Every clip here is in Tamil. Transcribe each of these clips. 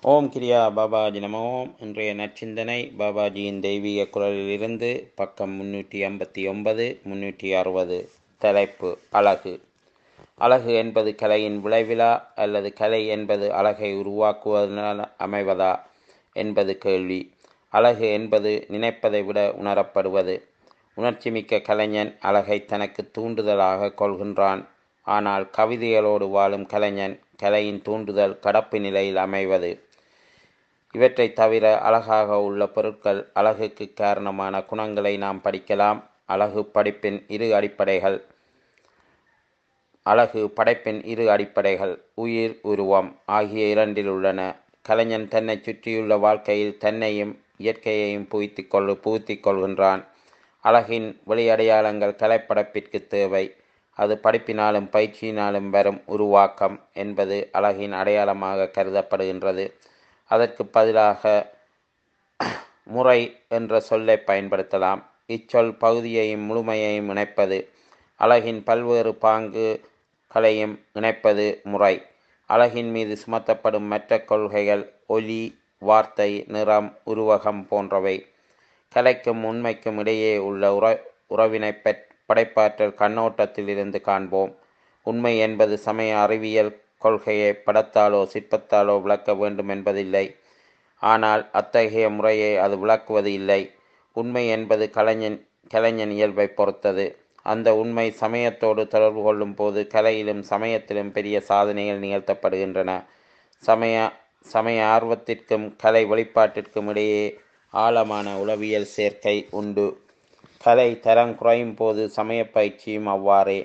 ஓம் கிரியா பாபாஜி நம ஓம். இன்றைய நற்சிந்தனை பாபாஜியின் தெய்வீக குரலிலிருந்து பக்கம் 359 360. தலைப்பு அழகு. அழகு என்பது கலையின் விளைவிலா அல்லது கலை என்பது அழகை உருவாக்குவதனால் அமைவதா என்பது கேள்வி. அழகு என்பது நினைப்பதை விட உணரப்படுவது. உணர்ச்சிமிக்க கலைஞன் அழகை தனக்கு தூண்டுதலாக கொள்கின்றான். ஆனால் கவிதைகளோடு வாழும் கலைஞன் கலையின் தூண்டுதல் கடப்பு நிலையில் அமைவது. இவற்றை தவிர அழகாக உள்ள பொருட்கள் அழகுக்கு காரணமான குணங்களை நாம் படிக்கலாம். அழகு படைப்பின் இரு அடிப்படைகள் உயிர், உருவம் ஆகிய இரண்டில் உள்ளன. கலைஞன் தன்னை சுற்றியுள்ள வாழ்க்கையில் தன்னையும் இயற்கையையும் புகுத்தி கொள்கின்றான். அழகின் வெளியடையாளங்கள் கலைப்படைப்பிற்கு தேவை. அது படிப்பினாலும் பயிற்சியினாலும் வரும் உருவாக்கம் என்பது அழகின் அடையாளமாக கருதப்படுகின்றது. அதற்கு பதிலாக முறை என்ற சொல்லை பயன்படுத்தலாம். இச்சொல் பகுதியையும் முழுமையையும் இணைப்பது. அழகின் பல்வேறு பாங்குகளையும் இணைப்பது முறை. அழகின் மீது சுமத்தப்படும் மற்ற கொள்கைகள் ஒலி, வார்த்தை, நிறம், உருவகம் போன்றவை. கலைக்கும் உண்மைக்கும் இடையே உள்ள உறவினை படைப்பாற்றல் கண்ணோட்டத்தில் இருந்து காண்போம். உண்மை என்பது சமய அறிவியல் கொள்கையை படத்தாலோ சிற்பத்தாலோ விளக்க வேண்டும் என்பதில்லை. ஆனால் அத்தகைய முறையை அது விளக்குவது இல்லை. உண்மை என்பது கலைஞன் இயல்பை பொறுத்தது. அந்த உண்மை சமயத்தோடு தொடர்பு கொள்ளும் போது கலையிலும் சமயத்திலும் பெரிய சாதனைகள் நிகழ்த்தப்படுகின்றன. சமய ஆர்வத்திற்கும் கலை வெளிப்பாட்டிற்கும் இடையே ஆழமான உளவியல் சேர்க்கை உண்டு. கலை தரம் குறையும் போது சமய பயிற்சியும் அவ்வாறே.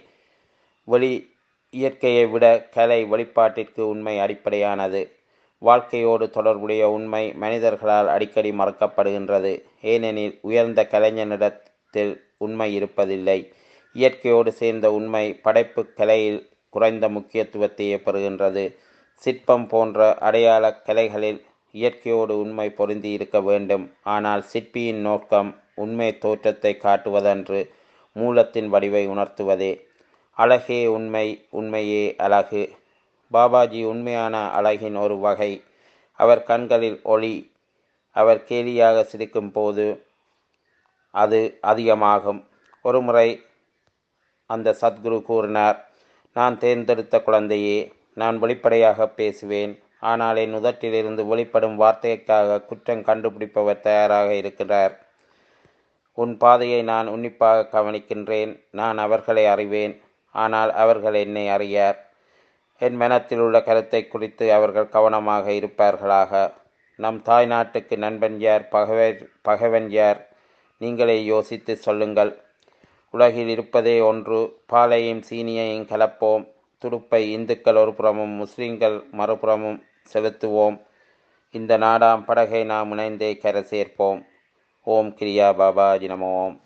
இயற்கையை விட கலை வெளிப்பாட்டிற்கு உண்மை அடிப்படையானது. வாழ்க்கையோடு தொடர்புடைய உண்மை மனிதர்களால் அடிக்கடி மறக்கப்படுகின்றது. ஏனெனில் உயர்ந்த கலைஞனிடத்தில் உண்மை இருப்பதில்லை. இயற்கையோடு சேர்ந்த உண்மை படைப்பு கலையில் குறைந்த முக்கியத்துவத்தையே பெறுகின்றது. சிற்பம் போன்ற அடையாள கலைகளில் இயற்கையோடு உண்மை பொருந்தி இருக்க வேண்டும். ஆனால் சிற்பியின் நோக்கம் உண்மை தோற்றத்தை காட்டுவதன்று, மூலத்தின் வடிவை உணர்த்துவதே. அழகே உண்மை, உண்மையே அழகு. பாபாஜி உண்மையான அழகின் ஒரு வகை. அவர் கண்களில் ஒளி. அவர் கேலியாக சிரிக்கும் போது அது அதிகமாகும். ஒருமுறை அந்த சத்குரு கூறினார், நான் தேர்ந்தெடுத்த குழந்தையே, நான் வெளிப்படையாக பேசுவேன். ஆனால் என் உதட்டிலிருந்து வெளிப்படும் வார்த்தைக்காக குற்றம் கண்டுபிடிப்பவர் தயாராக இருக்கிறார். உன் பாதையை நான் உன்னிப்பாக கவனிக்கின்றேன். நான் அவர்களை அறிவேன். ஆனால் அவர்கள் என்னை அறியார். என் மனத்தில் உள்ள கருத்தை குறித்து அவர்கள் கவனமாக இருப்பார்களாக. நம் தாய் நாட்டுக்கு நண்பன் யார், பகைவன் யார்? நீங்களே யோசித்து சொல்லுங்கள். உலகில் இருப்பதே ஒன்று. பாலையும் சீனியையும் கலப்போம். துடுப்பை இந்துக்கள் ஒரு புறமும் முஸ்லிம்கள் மறுபுறமும் செலுத்துவோம். இந்த நாடாம் படகை நாம் இணைந்தே கரை சேர்ப்போம். ஓம் கிரியா பாபாஜி நம ஓம்.